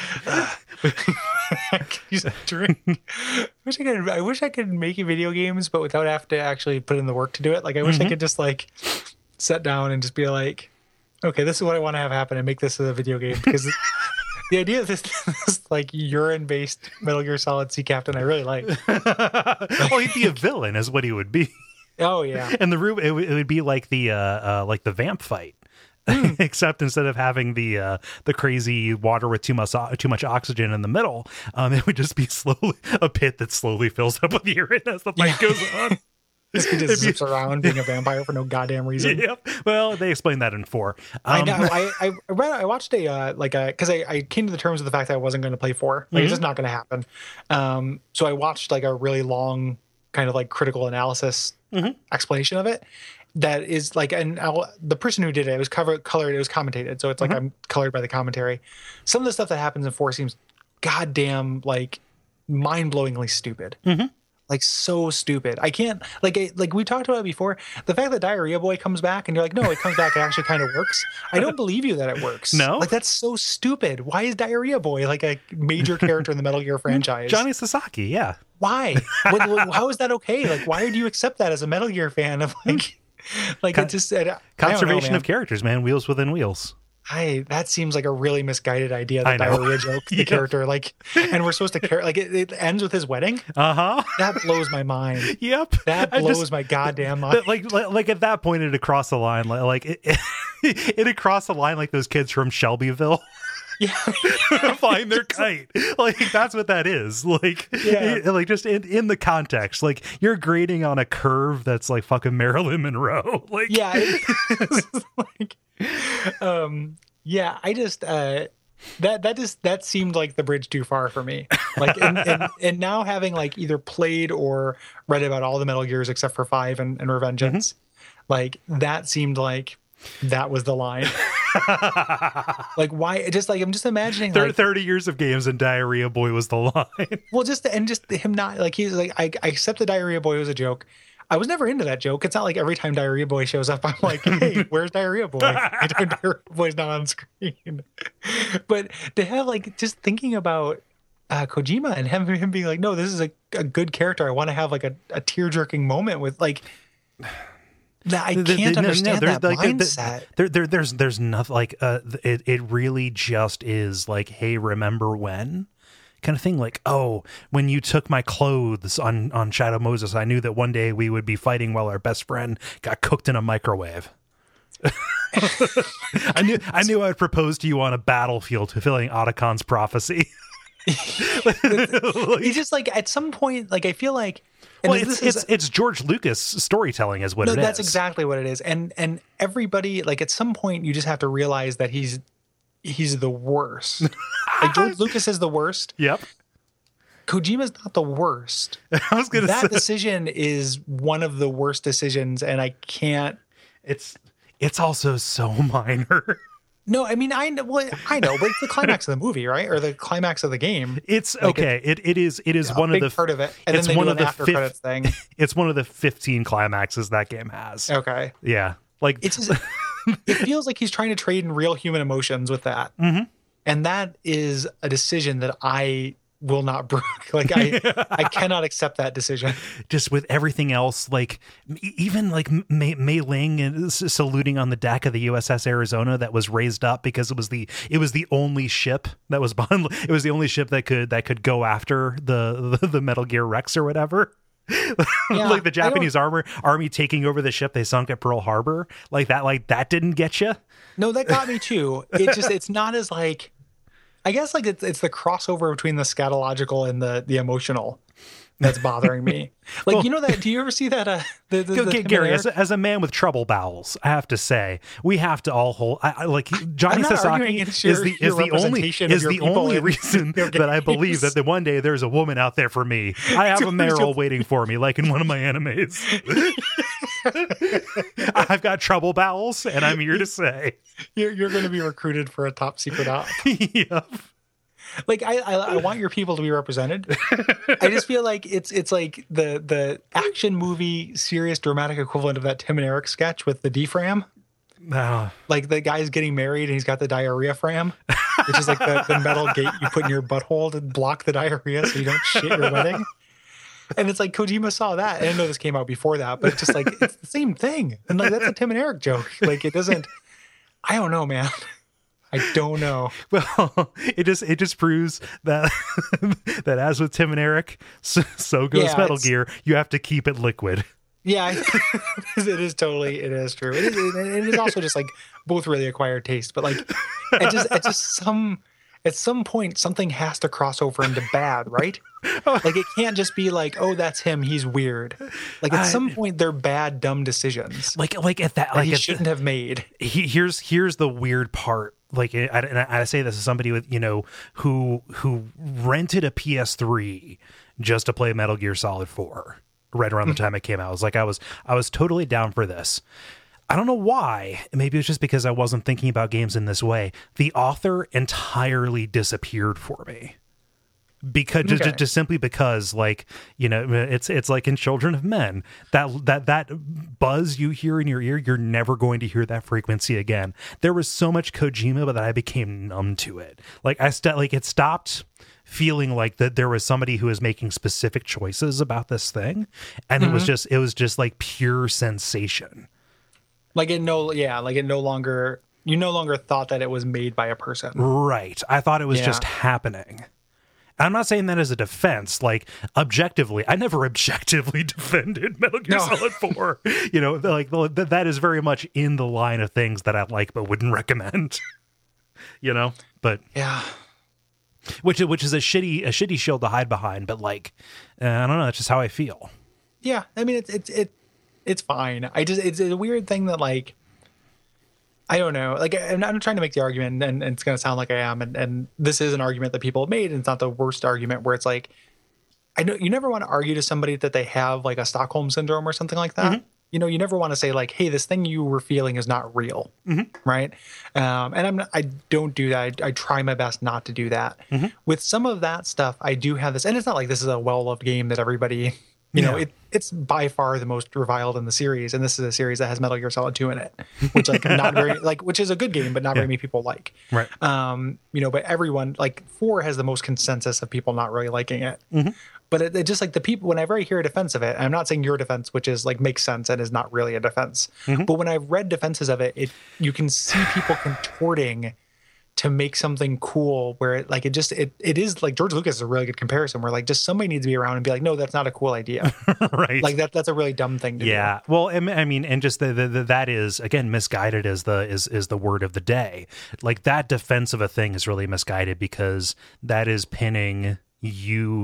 A: Just drink. Wish I could. I wish I could make video games, but without having to actually put in the work to do it. Like I wish I could just like sit down and just be like, okay, this is what I want to have happen, and make this a video game because. The idea of this, this like urine-based Metal Gear Solid Sea Captain, I really like.
B: Well, he'd be a villain, is what he would be.
A: Oh yeah,
B: And the room, it, would- it would be like the uh, uh, like the vamp fight,
A: Hmm.
B: except instead of having the uh, the crazy water with too much o- too much oxygen in the middle, um, it would just be slowly a pit that slowly fills up with urine as the fight goes on.
A: Just he just zips around being a vampire for no goddamn reason.
B: Yep. Well, they explained that in four.
A: I
B: Um,
A: know. I I read. I watched a uh, like a because I, I came to the terms with the fact that I wasn't going to play four. Like
B: Mhm.
A: it's just not going to happen. Um. So I watched like a really long kind of like critical analysis
B: Mhm.
A: explanation of it. That is like, and I'll, the person who did it, it was covered, colored, it was commentated. So it's like
B: Mhm.
A: I'm colored by the commentary. Some of the stuff that happens in four seems goddamn like mind blowingly stupid.
B: Mhm.
A: Like so stupid. I can't like I, like we talked about it before. The fact that Diarrhea Boy comes back and you're like, no, it comes back. It actually kind of works. I don't believe you that it works.
B: No?
A: like that's so stupid. Why is Diarrhea Boy like a major character in the Metal Gear franchise?
B: Johnny Sasaki, yeah.
A: Why? what, what, how is that okay? Like, why do you accept that as a Metal Gear fan? Of like, like
B: Con-
A: it just I,
B: Conservation
A: know,
B: of characters, man. Wheels within wheels.
A: I that seems like a really misguided idea.
B: I
A: The
B: know.
A: Diarrhea joke, the
B: Yeah.
A: character, like, and we're supposed to care. Like, it, it ends with his wedding.
B: Uh-huh.
A: That blows my mind.
B: Yep.
A: That
B: I
A: blows
B: just-
A: my goddamn mind.
B: like, like like at that point it had crossed the line like, like it, it, it had crossed the line like those kids from Shelbyville
A: Yeah.
B: flying their kite. Like that's what that is. Like
A: Yeah.
B: it- like just in, in the context. Like you're grading on a curve that's like fucking Marilyn Monroe. Like
A: Yeah. It's like, um, yeah, I just, uh, that, that just, that seemed like the bridge too far for me. Like, and, and, and now having like either played or read about all the Metal Gears except for five and, and Revengeance, like that seemed like that was the line. Like why just like I'm just imagining
B: Thir-
A: like,
B: thirty years of games and Diarrhea Boy was the line.
A: well just and just him not like he's like I, I accept the Diarrhea Boy was a joke. I was never into that joke. It's not like every time Diarrhea Boy shows up, I'm like, hey, where's Diarrhea Boy? Anytime Diarrhea Boy's not on screen. But to have like just thinking about uh, Kojima and him, him being like, no, this is a, a good character. I want to have like a, a tear jerking moment with like that. I
B: The- the-
A: can't
B: no, no,
A: understand
B: there's,
A: that
B: like, the- the-
A: mindset.
B: There, there, there's, there's nothing like uh, it. It really just is like, hey, remember when, kind of thing. Like, oh, when you took my clothes on on Shadow Moses, I knew that one day we would be fighting while our best friend got cooked in a microwave. I knew, I knew I would propose to you on a battlefield, fulfilling Otacon's prophecy.
A: It's just like at some point, like I feel like, and
B: Well,
A: this
B: it's,
A: is
B: it's it's George Lucas storytelling, is what
A: no,
B: it
A: that's
B: is.
A: exactly what it is. And and everybody, like at some point, you just have to realize that he's he's the worst. Like George Lucas is the worst.
B: Yep.
A: Kojima's not the worst.
B: I was gonna
A: That
B: say
A: decision is one of the worst decisions, and I can't.
B: it's it's also so minor.
A: No, I mean I know. Well, I know, but it's the climax of the movie, right, or the climax of the game.
B: It's
A: Like,
B: okay. It it is it is
A: A
B: one
A: big
B: of the
A: part of it, and
B: it's
A: then they
B: one
A: do
B: of
A: an
B: the
A: after
B: fif-
A: credits thing.
B: it's one of the fifteen climaxes that game has.
A: Okay,
B: Yeah, like
A: it's just, it feels like he's trying to trade in real human emotions with that,
B: Mhm.
A: and that is a decision that I will not brook. Like I, I cannot accept that decision.
B: just with everything else, like e- even like Mei, Mei Ling and s- saluting on the deck of the U S S Arizona that was raised up because it was the it was the only ship that was behind, it was the only ship that could that could go after the the, the Metal Gear Rex or whatever.
A: Yeah,
B: Like the
A: I
B: Japanese armor army taking over the ship they sunk at Pearl Harbor, like that. Like that didn't get you.
A: No, that got me too. It just it's not as like, I guess like it's it's the crossover between the scatological and the the emotional that's bothering me. Like
B: Well-
A: you know that? Do you ever see that? Uh, the, the,
B: G-
A: the
B: G-
A: Tim
B: Gary,
A: and
B: as a, as a man with trouble bowels, I have to say we have to all hold. I, I, like Johnny
A: I'm not
B: Sasaki
A: arguing
B: is
A: against your-
B: the
A: your
B: is the only
A: representation of
B: is
A: your
B: the
A: people
B: only
A: in
B: reason
A: video
B: that I believe
A: games.
B: that one day there's a woman out there for me. I have a Meryl waiting for me, like in one of my animes. I've got trouble bowels, and I'm here to say,
A: You're you're going to be recruited for a top secret op.
B: yeah.
A: Like I, I I want your people to be represented. I just feel like it's it's like the the action movie serious dramatic equivalent of that Tim and Eric sketch with the D-fram.
B: Oh,
A: Like the guy's getting married and he's got the diarrhea fram, which is like the, the metal gate you put in your butthole to block the diarrhea so you don't shit your wedding. And it's like Kojima saw that. I didn't know this came out before that, but it's just like it's the same thing. And like that's a Tim and Eric joke. Like it doesn't. I don't know, man. I don't know.
B: well, it just it just proves that that as with Tim and Eric, so, so goes
A: Yeah,
B: Metal
A: it's-
B: Gear. You have to keep it liquid.
A: Yeah, I- it is totally. It is true. It is, it is also just like both really acquired taste, but like it just it's just some. at some point something has to cross over into bad, right? Like it can't just be like, oh, that's him, he's weird. Like at some point they're bad, dumb decisions.
B: Like like at that,
A: that
B: like
A: he
B: at
A: shouldn't
B: the,
A: have made.
B: He, here's here's the weird part. Like, I, and I say this as somebody with, you know, who who rented a P S three just to play Metal Gear Solid four right around the time it came out. I was like, I was I was totally down for this. I don't know why. Maybe it's just because I wasn't thinking about games in this way. The author entirely disappeared for me. Because
A: okay.
B: just, just simply because, like, you know, it's it's like in Children of Men, that that that buzz you hear in your ear, you're never going to hear that frequency again. There was so much Kojima that I became numb to it. Like I st- like it stopped feeling like that there was somebody who was making specific choices about this thing, and mm-hmm. it was just it was just like pure sensation.
A: Like it no, yeah, like it no longer you no longer thought that it was made by a person,
B: right? I thought it was
A: yeah.
B: just happening. I'm not saying that as a defense. Like objectively, I never objectively defended Metal Gear no. Solid four. You know, like that is very much in the line of things that I like but wouldn't recommend. You know, but
A: yeah,
B: which which is a shitty a shitty shield to hide behind. But like, uh, I don't know. That's just how I feel.
A: Yeah, I mean, it's it's it it's fine. I just it's a weird thing that like. I don't know. Like, I'm not trying to make the argument, and, and it's going to sound like I am. And, and this is an argument that people have made, and it's not the worst argument. Where it's like, I know you never want to argue to somebody that they have like a Stockholm syndrome or something like that. Mm-hmm. You know, you never want to say like, "Hey, this thing you were feeling is not real," mm-hmm. right? Um, and I'm not, I don't do that. I, I try my best not to do that. Mm-hmm. With some of that stuff, I do have this, and it's not like this is a well-loved game that everybody. You know, yeah. it, it's by far the most reviled in the series, and this is a series that has Metal Gear Solid two in it, which like not very like, which is a good game, but not yeah. very many people like.
B: Right.
A: Um. You know, but everyone like four has the most consensus of people not really liking it. Mm-hmm. But it, it just like the people whenever I hear a defense of it, and I'm not saying your defense, which is like makes sense and is not really a defense, mm-hmm. but when I've read defenses of it, it you can see people contorting to make something cool where it like it just it it is like George Lucas is a really good comparison where like just somebody needs to be around and be like, no, that's not a cool idea.
B: Right.
A: Like that that's a really dumb thing to
B: yeah.
A: do.
B: Yeah. Well, I mean, and just the, the, the that is again misguided as the is is the word of the day. Like that defense of a thing is really misguided because that is pinning you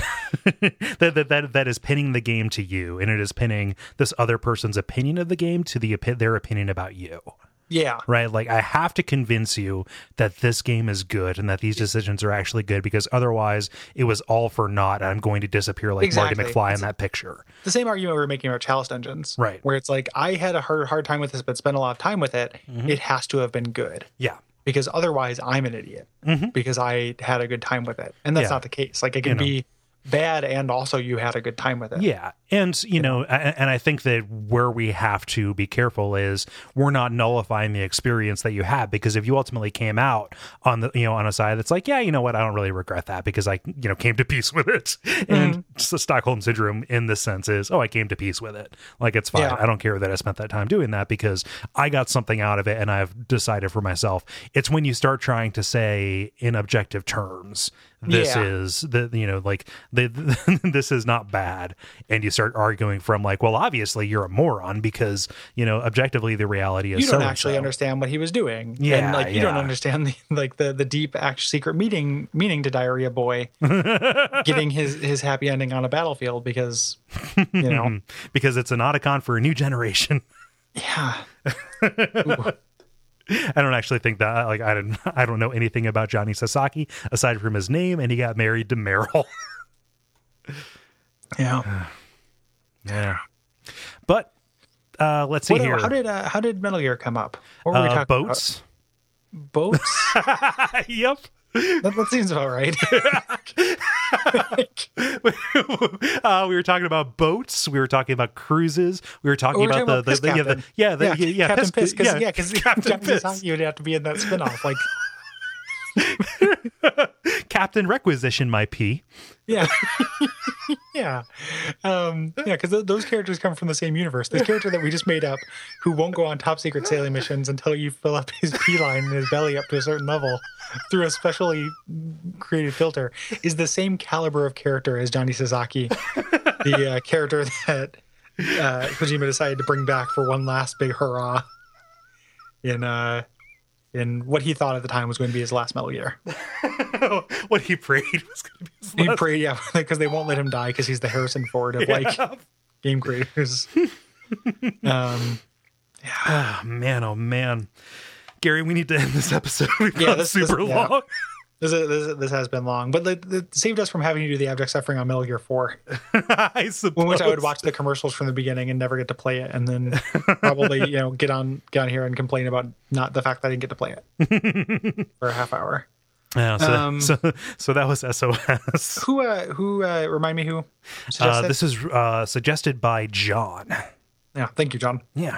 B: that, that that that is pinning the game to you, and it is pinning this other person's opinion of the game to the their opinion about you.
A: Yeah.
B: Right. Like I have to convince you that this game is good and that these decisions are actually good because otherwise it was all for naught. And I'm going to disappear like
A: exactly.
B: Marty McFly
A: it's
B: in that picture.
A: The same argument we were making about Chalice Dungeons.
B: Right.
A: Where it's like, I had a hard, hard time with this, but spent a lot of time with it. Mm-hmm. It has to have been good.
B: Yeah.
A: Because otherwise I'm an idiot mm-hmm. because I had a good time with it. And that's yeah. not the case. Like it can you know. be bad and also you had a good time with it.
B: Yeah. And, you, you know, know, and I think that where we have to be careful is we're not nullifying the experience that you had, because if you ultimately came out on the, you know, on a side that's like, yeah, you know what, I don't really regret that because I, you know, came to peace with it. Mm-hmm. And the Stockholm Syndrome in this sense is, oh, I came to peace with it. Like, it's fine. Yeah. I don't care that I spent that time doing that because I got something out of it and I've decided for myself. It's when you start trying to say in objective terms, this yeah. is the, you know, like the, the this is not bad. And you start arguing from like, well, obviously you're a moron because, you know, objectively the reality is
A: you don't
B: so
A: actually
B: so.
A: understand what he was doing.
B: Yeah.
A: And like, you
B: yeah.
A: don't understand the, like the, the deep actual secret meaning, meaning to Diarrhea Boy getting his, his happy ending on a battlefield because, you know,
B: because it's an Otacon for a new generation.
A: Yeah.
B: I don't actually think that like I don't I don't know anything about Johnny Sasaki aside from his name, and he got married to Meryl.
A: Yeah,
B: yeah. But uh, let's see
A: what,
B: here.
A: How did uh, how did Metal Gear come up? What were
B: uh,
A: we talking
B: boats?
A: About? Boats.
B: Yep.
A: That, that seems about right.
B: uh, we were talking about boats. We were talking about cruises. We were talking,
A: we were
B: about,
A: talking
B: the,
A: about
B: the, the, yeah, the yeah the,
A: yeah,
B: yeah, yeah
A: Captain
B: Piss,
A: Piss. Cause,
B: yeah,
A: yeah, because
B: Captain Piss.
A: Sasaki would have to be in that spinoff. Like
B: Captain Requisition my pee.
A: Yeah, yeah, um, yeah. Because th- those characters come from the same universe. This character that we just made up, who won't go on top secret sailing missions until you fill up his pee line and his belly up to a certain level through a specially created filter, is the same caliber of character as Johnny Sasaki, the uh, character that uh, Kojima decided to bring back for one last big hurrah in uh, in what he thought at the time was going to be his last Metal Gear.
B: What he prayed was going to be his
A: He
B: last.
A: prayed, yeah, because they won't let him die because he's the Harrison Ford of like
B: Yeah.
A: game creators. um,
B: Oh, man, oh man, Gary, we need to end this episode. We've
A: Yeah,
B: gone
A: this-
B: super
A: this- yeah.
B: long.
A: this, is, this this has been long, but it, it saved us from having to do the abject suffering on Metal Gear four,
B: I suppose.
A: in which I would watch the commercials from the beginning and never get to play it, and then probably you know get on get on here and complain about not the fact that I didn't get to play it for a half hour.
B: Yeah, so,
A: Um,
B: so, so that was S O S.
A: Who uh who uh remind me who
B: Uh,
A: suggested?
B: this is uh, suggested by John.
A: Yeah, thank you, John.
B: Yeah.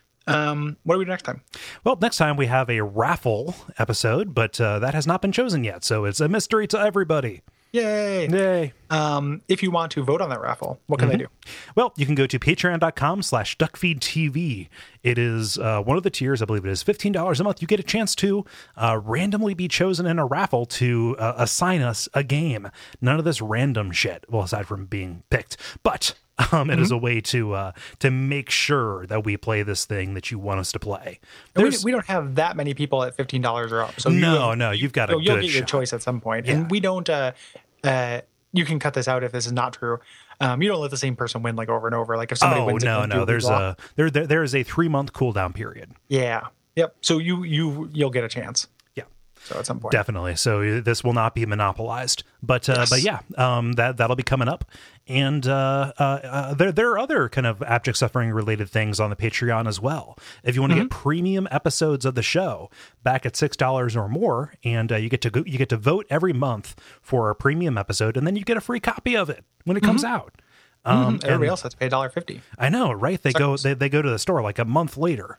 A: Um, what do we do next time?
B: Well, next time we have a raffle episode, but uh, that has not been chosen yet, so it's a mystery to everybody.
A: Yay!
B: Yay.
A: Um, if you want to vote on that raffle, what can they do?
B: Well, you can go to patreon.com slash duckfeedtv. It is uh, one of the tiers, I believe it is fifteen dollars a month. You get a chance to uh, randomly be chosen in a raffle to uh, assign us a game. None of this random shit, well, aside from being picked. But um, it is a way to uh, to make sure that we play this thing that you want us to play.
A: And we,
B: There's,
A: we don't have that many people at fifteen dollars or up. So you
B: no,
A: have-
B: no, you've got a
A: you'll, you'll
B: good
A: get your
B: shot.
A: choice at some point.
B: Yeah.
A: And we don't, uh, uh, you can cut this out if this is not true. Um, you don't let the same person win like over and over. Like if somebody
B: Oh,
A: wins, it,
B: no,
A: you
B: no.
A: do
B: There's
A: blah.
B: a there, there there is a three month cooldown period.
A: Yeah. Yep. So you, you, you'll get a chance.
B: Yeah.
A: So at some point.
B: Definitely. So this will not be monopolized, but uh,
A: Yes.
B: but yeah, um, that that'll be coming up, and uh, uh, uh, there there are other kind of abject suffering related things on the Patreon as well. If you want to
A: Mm-hmm.
B: get premium episodes of the show back at six dollars or more, and uh, you get to go, you get to vote every month for a premium episode, and then you get a free copy of it when it comes out. Um,
A: Everybody
B: and-
A: else has to pay a dollar fifty.
B: I know, right? They go they, they go to the store like a month later.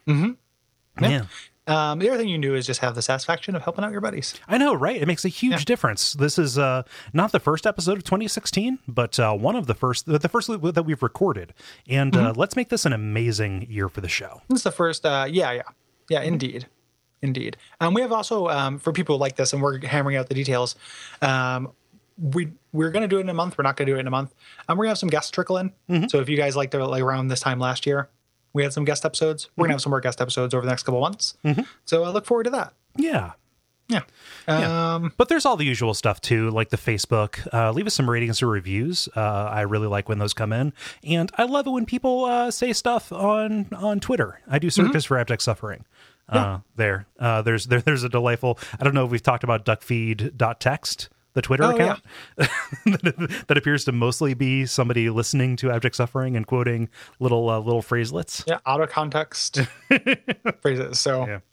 B: Mm-hmm. Yeah.
A: Um, the other thing you can do is just have the satisfaction of helping out your buddies.
B: I know, right? It makes a huge
A: Yeah.
B: difference. This is uh, not the first episode of twenty sixteen, but uh, one of the first, the first that we've recorded. And uh, let's make this an amazing year for the show.
A: This is the first. Uh, yeah, yeah, yeah. Indeed, indeed. Um, we have also um, for people like this, and we're hammering out the details. Um, we we're gonna do it in a month. We're not gonna do it in a month. Um, we're gonna have some guests trickle in. So if you guys liked it like around this time last year, we had some guest episodes. We're gonna have some more guest episodes over the next couple months. So I look forward to that.
B: Yeah.
A: Yeah. Um,
B: But there's all the usual stuff too, like the Facebook. Uh, leave us some ratings or reviews. Uh, I really like when those come in, and I love it when people uh, say stuff on on Twitter. I do searches for abject suffering. Uh, there, uh, there's there, there's a delightful. I don't know if we've talked about duckfeed.text, the Twitter
A: Oh,
B: account that, that appears to mostly be somebody listening to abject suffering and quoting little uh, little phraselets.
A: yeah. Out of context phrases. So.
B: Yeah.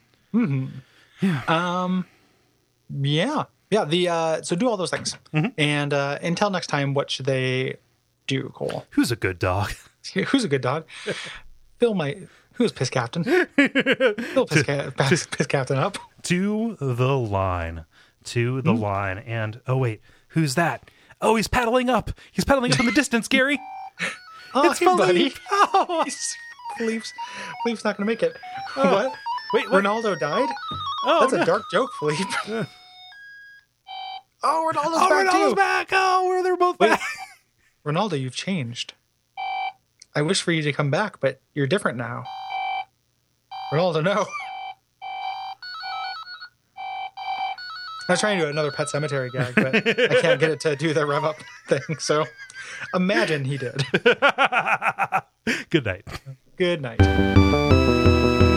A: Um, yeah, yeah. The uh, so do all those things, and uh, until next time, what should they do, Cole?
B: Who's a good dog?
A: Who's a good dog? Phil might. Who's piss captain? Phil piss, ca- piss, piss captain up.
B: To the line, to the line, and oh wait, who's that? Oh, he's paddling up. He's paddling up in the distance, Gary.
A: Oh,
B: It's
A: hey, buddy.
B: Philippe. Oh,
A: He's- Philippe's, Philippe's not going to make it. What?
B: wait, what?
A: Ronaldo died?
B: Oh,
A: That's
B: no.
A: a dark joke, Philippe. Oh, Ronaldo's
B: Oh,
A: back
B: Ronaldo's
A: too.
B: back. Oh, where they're both
A: Wait.
B: back.
A: Ronaldo, you've changed. I wish for you to come back, but you're different now. Ronaldo, no. I was trying to do another Pet Cemetery gag, but I can't get it to do the rev up thing. So imagine he did.
B: Good night.
A: Good night.